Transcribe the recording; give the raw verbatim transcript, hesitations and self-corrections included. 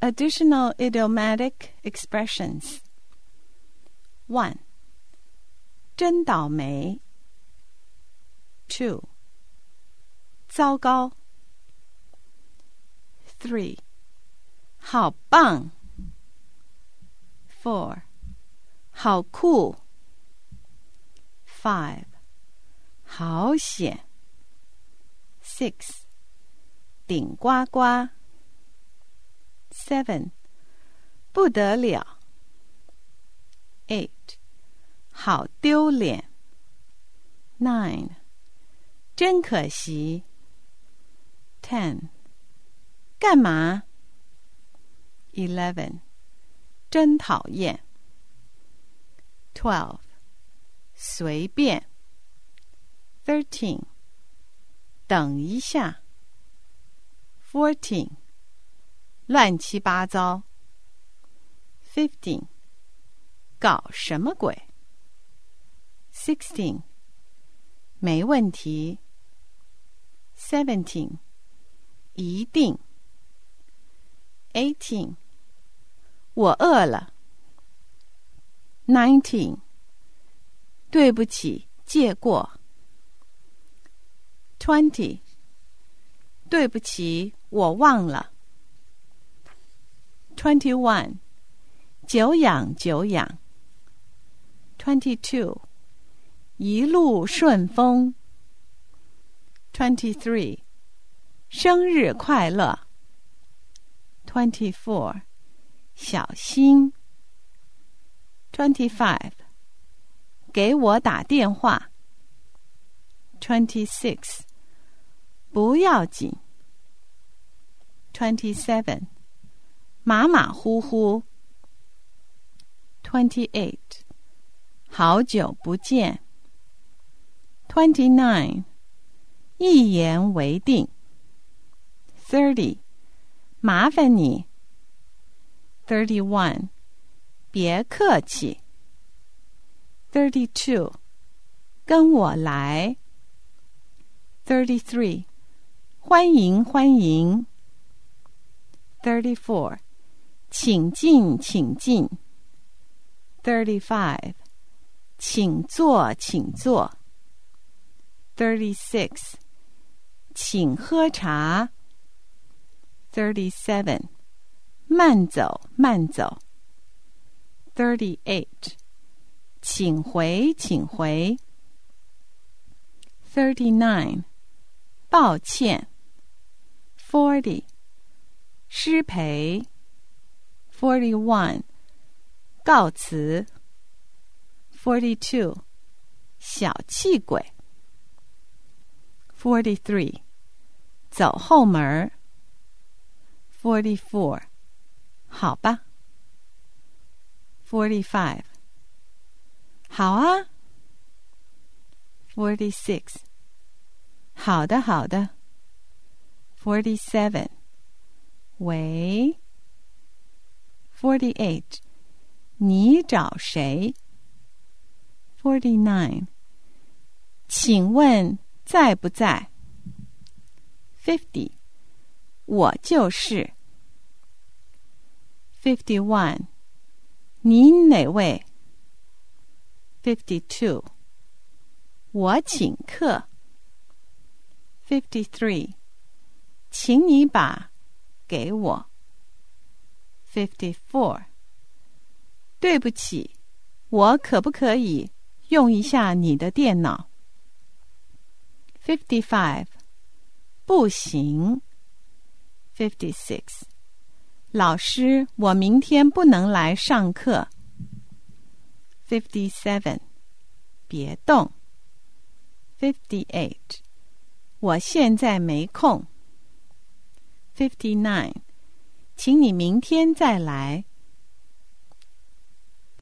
Additional idiomatic expressions. one. 真倒霉 two. 糟糕 three. 好棒 four. 好酷 five. 好险 six. 顶呱呱 seven. 不得了 eight. 好丢脸 nine. 真可惜 ten. 干嘛 eleven. 真讨厌 twelve. 随便 thirteen. 等一下 fourteen. 乱七八糟 fifteen. 搞什么鬼 sixteen. 没问题 seventeen. 一定 eighteen. 我饿了 nineteen. 对不起借过 twenty. 对不起我忘了 twenty-one. 久仰久仰 twenty-two. 一路顺风 twenty-three. 生日快乐 twenty-four. 小心 twenty-five. 给我打电话 twenty-six. 不要紧 twenty-seven. 马马虎虎 twenty-eight. 好久不见 twenty-nine. 一言为定 thirty. 麻烦你 thirty-one. 别客气 thirty-two. 跟我来 thirty-three. 欢迎欢迎 thirty-four. 请进请进 thirty-five. 请坐请坐 thirty-six. 请喝茶 thirty-seven. 慢走慢走 thirty-eight. 请回请回 thirty-nine. 抱歉 forty. 失陪 forty-one. 告辞 forty-two. 小气鬼 forty-three. 走后门 forty-four. 好吧 forty-five. 好啊 forty-six. 好的好的 forty-seven. 喂 forty-eight. 你找谁 forty-nine. 请问在不在 fifty. 我就是 fifty-one. 您哪位 fifty-two. 我请客 fifty-three. 请你把给我 fifty-four. 对不起，我可不可以用一下你的电脑 fifty-five. 不行 fifty-six. 老师，我明天不能来上课 fifty-seven. 别动 fifty-eight. 我现在没空 fifty-nine. 请你明天再来